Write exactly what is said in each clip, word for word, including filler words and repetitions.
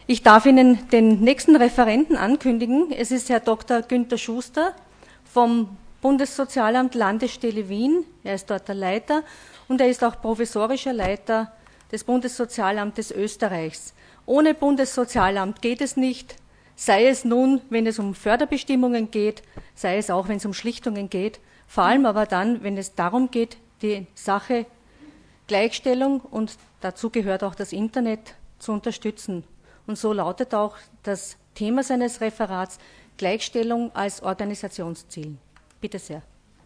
Ich darf Ihnen den nächsten Referenten ankündigen. Es ist Herr Doktor Günther Schuster vom Bundessozialamt Landesstelle Wien. Er ist dort der Leiter und er ist auch provisorischer Leiter des Bundessozialamtes Österreichs. Ohne Bundessozialamt geht es nicht, sei es nun, wenn es um Förderbestimmungen geht, sei es auch, wenn es um Schlichtungen geht, vor allem aber dann, wenn es darum geht, die Sache Gleichstellung, und dazu gehört auch das Internet, zu unterstützen. Und so lautet auch das Thema seines Referats: Gleichstellung als Organisationsziel. Bitte sehr.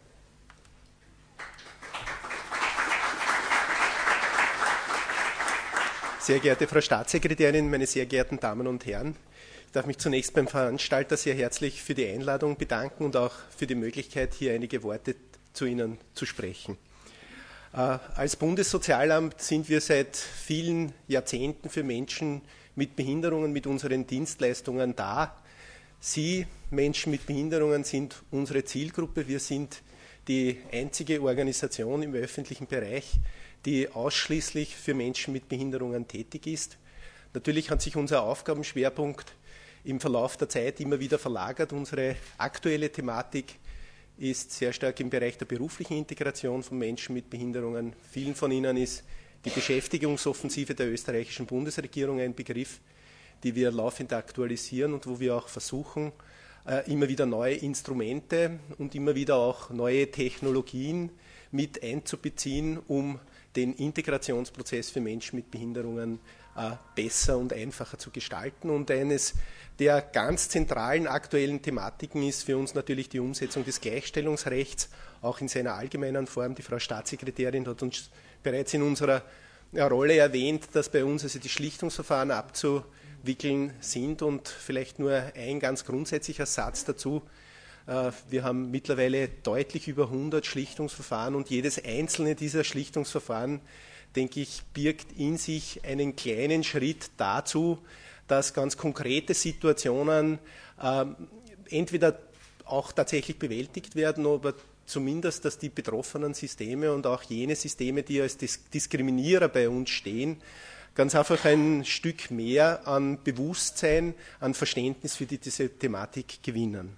Sehr geehrte Frau Staatssekretärin, meine sehr geehrten Damen und Herren, ich darf mich zunächst beim Veranstalter sehr herzlich für die Einladung bedanken und auch für die Möglichkeit, hier einige Worte zu Ihnen zu sprechen. Äh, als Bundessozialamt sind wir seit vielen Jahrzehnten für Menschen mit Behinderungen, mit unseren Dienstleistungen da. Sie, Menschen mit Behinderungen, sind unsere Zielgruppe. Wir sind die einzige Organisation im öffentlichen Bereich, die ausschließlich für Menschen mit Behinderungen tätig ist. Natürlich hat sich unser Aufgabenschwerpunkt im Verlauf der Zeit immer wieder verlagert. Unsere aktuelle Thematik ist sehr stark im Bereich der beruflichen Integration von Menschen mit Behinderungen. Vielen von Ihnen ist die Beschäftigungsoffensive der österreichischen Bundesregierung ein Begriff, die wir laufend aktualisieren und wo wir auch versuchen, immer wieder neue Instrumente und immer wieder auch neue Technologien mit einzubeziehen, um den Integrationsprozess für Menschen mit Behinderungen besser und einfacher zu gestalten. Und eines der ganz zentralen aktuellen Thematiken ist für uns natürlich die Umsetzung des Gleichstellungsrechts, auch in seiner allgemeinen Form. Die Frau Staatssekretärin hat uns bereits in unserer Rolle erwähnt, dass bei uns also die Schlichtungsverfahren abzuwickeln sind, und vielleicht nur ein ganz grundsätzlicher Satz dazu. Wir haben mittlerweile deutlich über hundert Schlichtungsverfahren und jedes einzelne dieser Schlichtungsverfahren, denke ich, birgt in sich einen kleinen Schritt dazu, dass ganz konkrete Situationen äh, entweder auch tatsächlich bewältigt werden, aber zumindest, dass die betroffenen Systeme und auch jene Systeme, die als Dis- Diskriminierer bei uns stehen, ganz einfach ein Stück mehr an Bewusstsein, an Verständnis für die, diese Thematik gewinnen.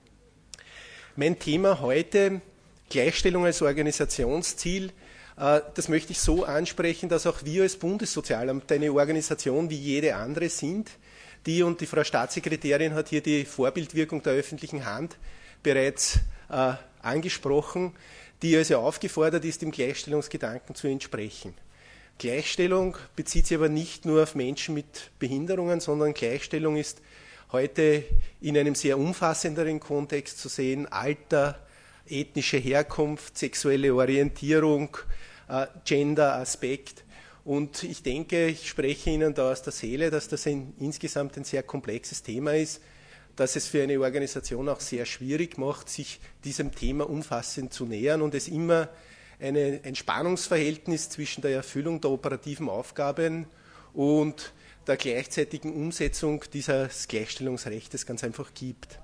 Mein Thema heute, Gleichstellung als Organisationsziel, äh, das möchte ich so ansprechen, dass auch wir als Bundessozialamt eine Organisation wie jede andere sind, die, und die Frau Staatssekretärin hat hier die Vorbildwirkung der öffentlichen Hand bereits äh, angesprochen, die also aufgefordert ist, dem Gleichstellungsgedanken zu entsprechen. Gleichstellung bezieht sich aber nicht nur auf Menschen mit Behinderungen, sondern Gleichstellung ist heute in einem sehr umfassenderen Kontext zu sehen: Alter, ethnische Herkunft, sexuelle Orientierung, äh, Gender-Aspekt. Und ich denke, ich spreche Ihnen da aus der Seele, dass das ein, insgesamt ein sehr komplexes Thema ist, dass es für eine Organisation auch sehr schwierig macht, sich diesem Thema umfassend zu nähern und es immer eine, ein Spannungsverhältnis zwischen der Erfüllung der operativen Aufgaben und der gleichzeitigen Umsetzung dieses Gleichstellungsrechts ganz einfach gibt.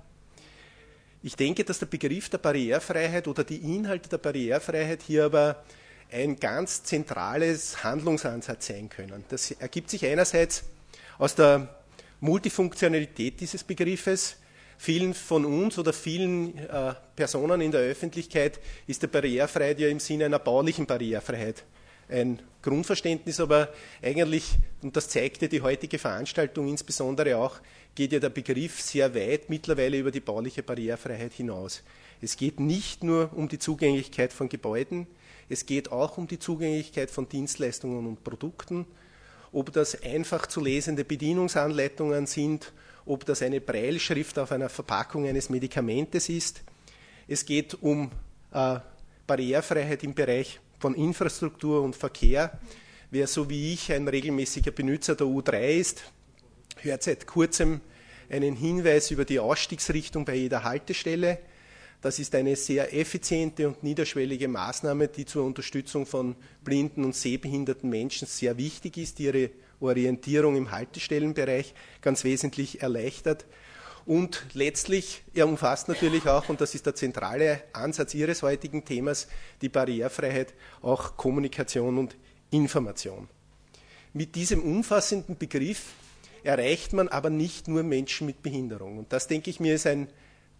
Ich denke, dass der Begriff der Barrierefreiheit oder die Inhalte der Barrierefreiheit hier aber ein ganz zentrales Handlungsansatz sein können. Das ergibt sich einerseits aus der Multifunktionalität dieses Begriffes. Vielen von uns oder vielen äh, Personen in der Öffentlichkeit ist der Barrierefreiheit ja im Sinne einer baulichen Barrierefreiheit ein Grundverständnis, aber eigentlich, und das zeigte die heutige Veranstaltung insbesondere auch, geht ja der Begriff sehr weit mittlerweile über die bauliche Barrierefreiheit hinaus. Es geht nicht nur um die Zugänglichkeit von Gebäuden, es geht auch um die Zugänglichkeit von Dienstleistungen und Produkten, ob das einfach zu lesende Bedienungsanleitungen sind, ob das eine Brailleschrift auf einer Verpackung eines Medikamentes ist. Es geht um äh, Barrierefreiheit im Bereich von Infrastruktur und Verkehr. Wer so wie ich ein regelmäßiger Benutzer der U drei ist, hört seit kurzem einen Hinweis über die Ausstiegsrichtung bei jeder Haltestelle. Das ist eine sehr effiziente und niederschwellige Maßnahme, die zur Unterstützung von blinden und sehbehinderten Menschen sehr wichtig ist, die ihre Orientierung im Haltestellenbereich ganz wesentlich erleichtert. Und letztlich, er umfasst natürlich auch, und das ist der zentrale Ansatz Ihres heutigen Themas, die Barrierefreiheit, auch Kommunikation und Information. Mit diesem umfassenden Begriff erreicht man aber nicht nur Menschen mit Behinderung. Und das, denke ich mir, ist ein,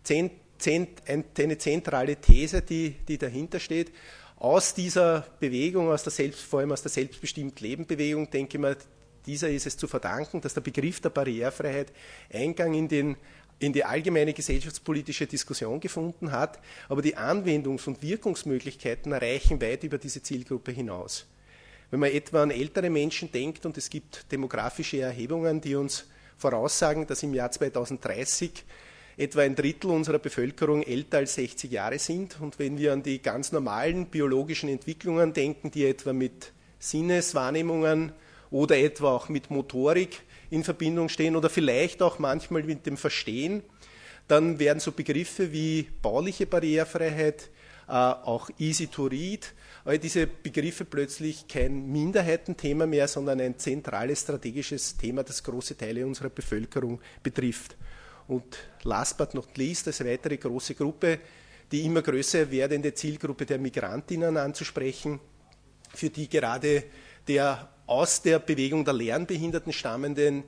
eine zentrale These, die, die dahinter steht. Aus dieser Bewegung, aus der Selbst, vor allem aus der Selbstbestimmt-Leben-Bewegung, denke ich mir, dieser ist es zu verdanken, dass der Begriff der Barrierefreiheit Eingang in, den, in die allgemeine gesellschaftspolitische Diskussion gefunden hat, aber die Anwendungs- und Wirkungsmöglichkeiten reichen weit über diese Zielgruppe hinaus. Wenn man etwa an ältere Menschen denkt, und es gibt demografische Erhebungen, die uns voraussagen, dass im Jahr zweitausenddreißig etwa ein Drittel unserer Bevölkerung älter als sechzig Jahre sind, und wenn wir an die ganz normalen biologischen Entwicklungen denken, die etwa mit Sinneswahrnehmungen oder etwa auch mit Motorik in Verbindung stehen oder vielleicht auch manchmal mit dem Verstehen, dann werden so Begriffe wie bauliche Barrierefreiheit, äh, auch easy to read, all diese Begriffe plötzlich kein Minderheitenthema mehr, sondern ein zentrales strategisches Thema, das große Teile unserer Bevölkerung betrifft. Und last but not least, als weitere große Gruppe, die immer größer werdende Zielgruppe der Migrantinnen anzusprechen, für die gerade der aus der Bewegung der Lernbehinderten stammenden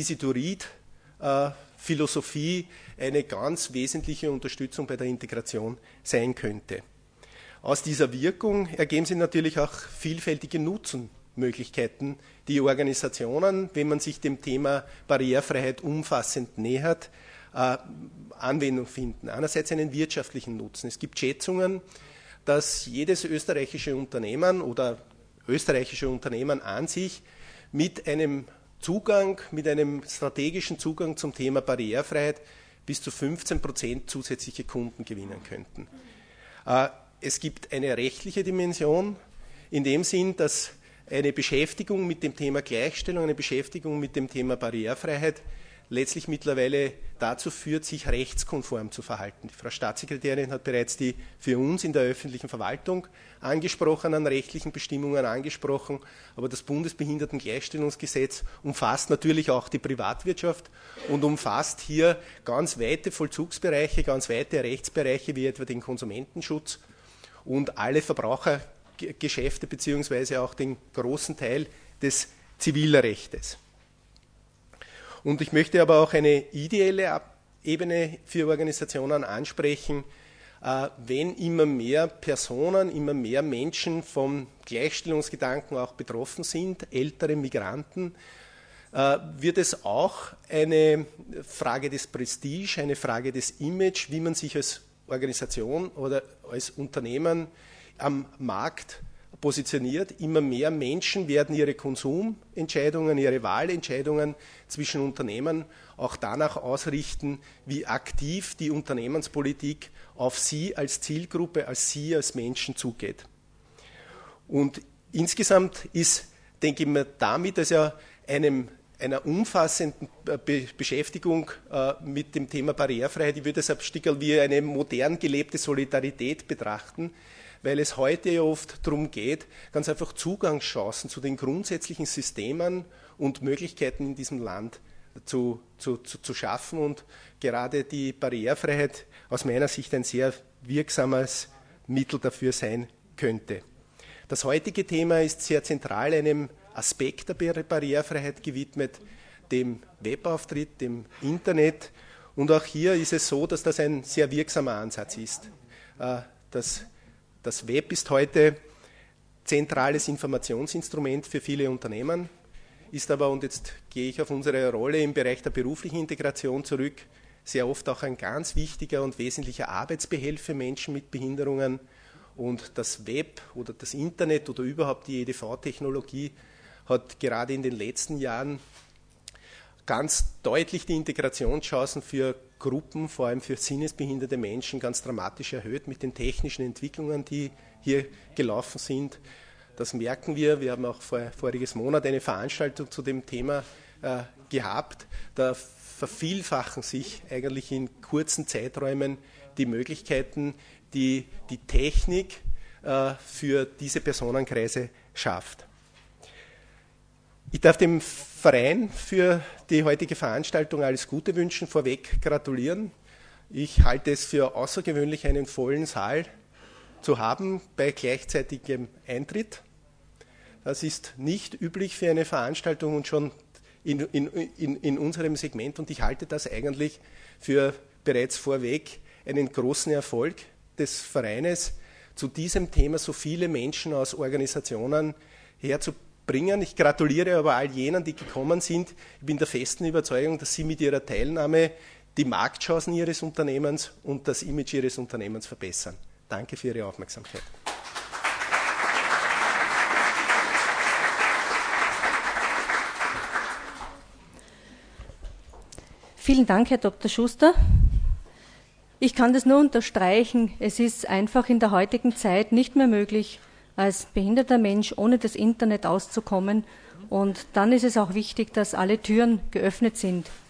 Easy-to-Read-Philosophie eine ganz wesentliche Unterstützung bei der Integration sein könnte. Aus dieser Wirkung ergeben sich natürlich auch vielfältige Nutzenmöglichkeiten, die Organisationen, wenn man sich dem Thema Barrierefreiheit umfassend nähert, äh, Anwendung finden. Einerseits einen wirtschaftlichen Nutzen. Es gibt Schätzungen, dass jedes österreichische Unternehmen oder österreichische Unternehmen an sich mit einem Zugang, mit einem strategischen Zugang zum Thema Barrierefreiheit bis zu fünfzehn Prozent zusätzliche Kunden gewinnen könnten. Es gibt eine rechtliche Dimension in dem Sinn, dass eine Beschäftigung mit dem Thema Gleichstellung, eine Beschäftigung mit dem Thema Barrierefreiheit letztlich mittlerweile dazu führt, sich rechtskonform zu verhalten. Die Frau Staatssekretärin hat bereits die für uns in der öffentlichen Verwaltung angesprochenen rechtlichen Bestimmungen angesprochen, aber das Bundesbehindertengleichstellungsgesetz umfasst natürlich auch die Privatwirtschaft und umfasst hier ganz weite Vollzugsbereiche, ganz weite Rechtsbereiche wie etwa den Konsumentenschutz und alle Verbrauchergeschäfte beziehungsweise auch den großen Teil des Zivilrechtes. Und ich möchte aber auch eine ideelle Ebene für Organisationen ansprechen, wenn immer mehr Personen, immer mehr Menschen vom Gleichstellungsgedanken auch betroffen sind, ältere Migranten, wird es auch eine Frage des Prestige, eine Frage des Image, wie man sich als Organisation oder als Unternehmen am Markt positioniert. Immer mehr Menschen werden ihre Konsumentscheidungen, ihre Wahlentscheidungen zwischen Unternehmen auch danach ausrichten, wie aktiv die Unternehmenspolitik auf sie als Zielgruppe, als sie als Menschen zugeht. Und insgesamt ist, denke ich mir, damit, dass ja einem, einer umfassenden Be- Beschäftigung äh, mit dem Thema Barrierefreiheit, ich würde es ein Stück wie eine modern gelebte Solidarität betrachten, weil es heute ja oft darum geht, ganz einfach Zugangschancen zu den grundsätzlichen Systemen und Möglichkeiten in diesem Land zu, zu, zu, zu schaffen. Und gerade die Barrierefreiheit aus meiner Sicht ein sehr wirksames Mittel dafür sein könnte. Das heutige Thema ist sehr zentral einem Aspekt der Barrierefreiheit gewidmet, dem Webauftritt, dem Internet. Und auch hier ist es so, dass das ein sehr wirksamer Ansatz ist. Das Das Web ist heute zentrales Informationsinstrument für viele Unternehmen, ist aber, und jetzt gehe ich auf unsere Rolle im Bereich der beruflichen Integration zurück, sehr oft auch ein ganz wichtiger und wesentlicher Arbeitsbehelf für Menschen mit Behinderungen. Und das Web oder das Internet oder überhaupt die E D V-Technologie hat gerade in den letzten Jahren ganz deutlich die Integrationschancen für Gruppen, vor allem für sinnesbehinderte Menschen, ganz dramatisch erhöht mit den technischen Entwicklungen, die hier gelaufen sind. Das merken wir. Wir haben auch vor, voriges Monat eine Veranstaltung zu dem Thema äh, gehabt. Da vervielfachen sich eigentlich in kurzen Zeiträumen die Möglichkeiten, die die Technik äh, für diese Personenkreise schafft. Ich darf dem Verein für die heutige Veranstaltung alles Gute wünschen, vorweg gratulieren. Ich halte es für außergewöhnlich, einen vollen Saal zu haben bei gleichzeitigem Eintritt. Das ist nicht üblich für eine Veranstaltung und schon in, in, in, in unserem Segment und ich halte das eigentlich für bereits vorweg einen großen Erfolg des Vereines, zu diesem Thema so viele Menschen aus Organisationen herzubringen. Ich gratuliere aber all jenen, die gekommen sind. Ich bin der festen Überzeugung, dass sie mit ihrer Teilnahme die Marktchancen ihres Unternehmens und das Image ihres Unternehmens verbessern. Danke für Ihre Aufmerksamkeit. Vielen Dank, Herr Doktor Schuster. Ich kann das nur unterstreichen. Es ist einfach in der heutigen Zeit nicht mehr möglich, als behinderter Mensch ohne das Internet auszukommen. Und dann ist es auch wichtig, dass alle Türen geöffnet sind.